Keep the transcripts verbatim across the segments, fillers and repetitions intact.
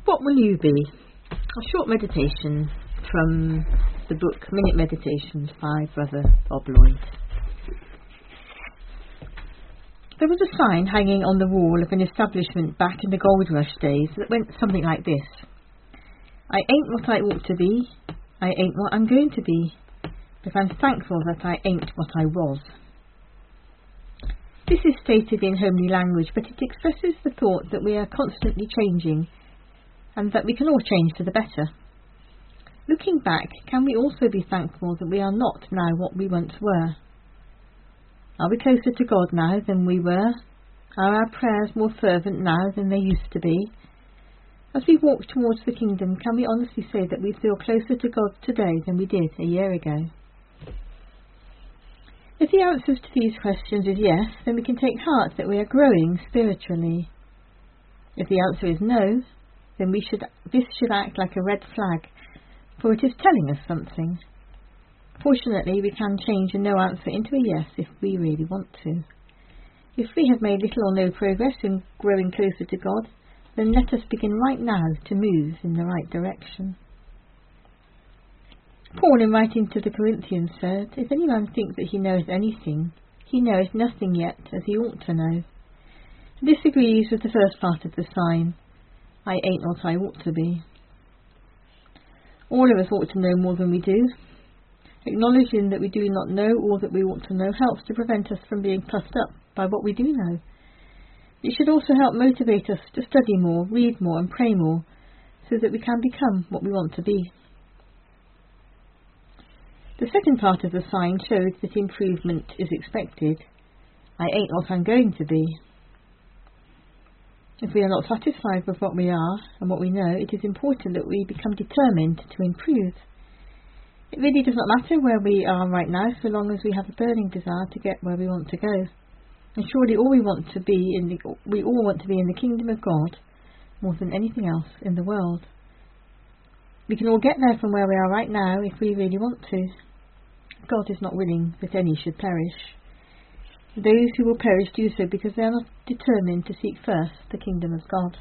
What will you be? A short meditation from the book Minute Meditations by Brother Bob Lloyd. There was a sign hanging on the wall of an establishment back in the gold rush days that went something like this: I ain't what I ought to be, I ain't what I'm going to be, but I'm thankful that I ain't what I was. This is stated in homely language, but it expresses the thought that we are constantly changing, and that we can all change for the better. Looking back, can we also be thankful that we are not now what we once were? Are we closer to God now than we were? Are our prayers more fervent now than they used to be? As we walk towards the kingdom, can we honestly say that we feel closer to God today than we did a year ago? If the answer to these questions is yes, then we can take heart that we are growing spiritually. If the answer is no, then we should this should act like a red flag, for it is telling us something. Fortunately, we can change a no answer into a yes if we really want to. If we have made little or no progress in growing closer to God, then let us begin right now to move in the right direction. Paul, in writing to the Corinthians, said, If any man think that he knoweth anything, he knoweth nothing yet as he ought to know. This agrees with the first part of the sign, I ain't what I ought to be. All of us ought to know more than we do. Acknowledging that we do not know all that we ought to know helps to prevent us from being puffed up by what we do know. It should also help motivate us to study more, read more and pray more, so that we can become what we want to be. The second part of the sign shows that improvement is expected. I ain't what I'm going to be. If we are not satisfied with what we are and what we know, it is important that we become determined to improve. It really does not matter where we are right now, so long as we have a burning desire to get where we want to go. And surely all we want to be in the, we all want to be in the kingdom of God more than anything else in the world. We can all get there from where we are right now if we really want to. God is not willing that any should perish. Those who will perish do so because they are not determined to seek first the kingdom of God.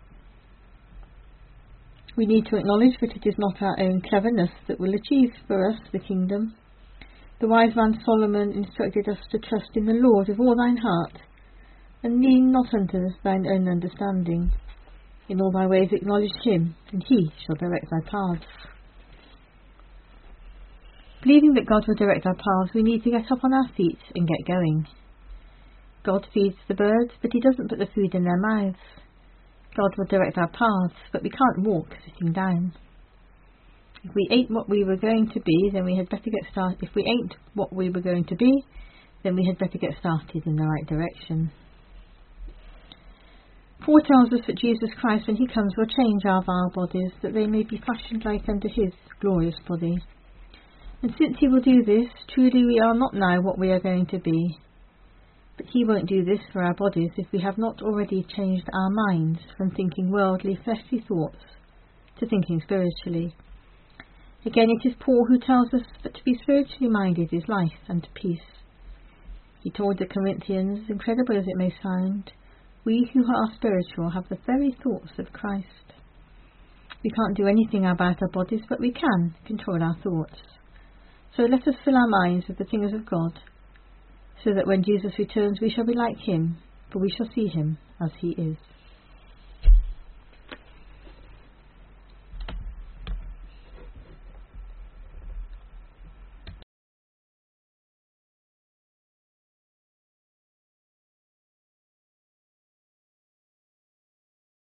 We need to acknowledge that it is not our own cleverness that will achieve for us the kingdom. The wise man Solomon instructed us to trust in the Lord with all thine heart, and lean not unto thine own understanding. In all thy ways acknowledge him, and he shall direct thy paths. Believing that God will direct our paths, we need to get up on our feet and get going. God feeds the birds, but he doesn't put the food in their mouths. God will direct our paths, but we can't walk sitting down. If we ain't what we were going to be, then we had better get started. If we ain't what we were going to be, then we had better get started in the right direction. Paul tells us that Jesus Christ, when he comes, will change our vile bodies, that they may be fashioned like unto his glorious body. And since he will do this, truly we are not now what we are going to be. But he won't do this for our bodies if we have not already changed our minds from thinking worldly, fleshly thoughts to thinking spiritually. Again, it is Paul who tells us that to be spiritually minded is life and peace. He told the Corinthians, incredible as it may sound, we who are spiritual have the very thoughts of Christ. We can't do anything about our bodies, but we can control our thoughts. So let us fill our minds with the things of God, so that when Jesus returns we shall be like him, for we shall see him as he is.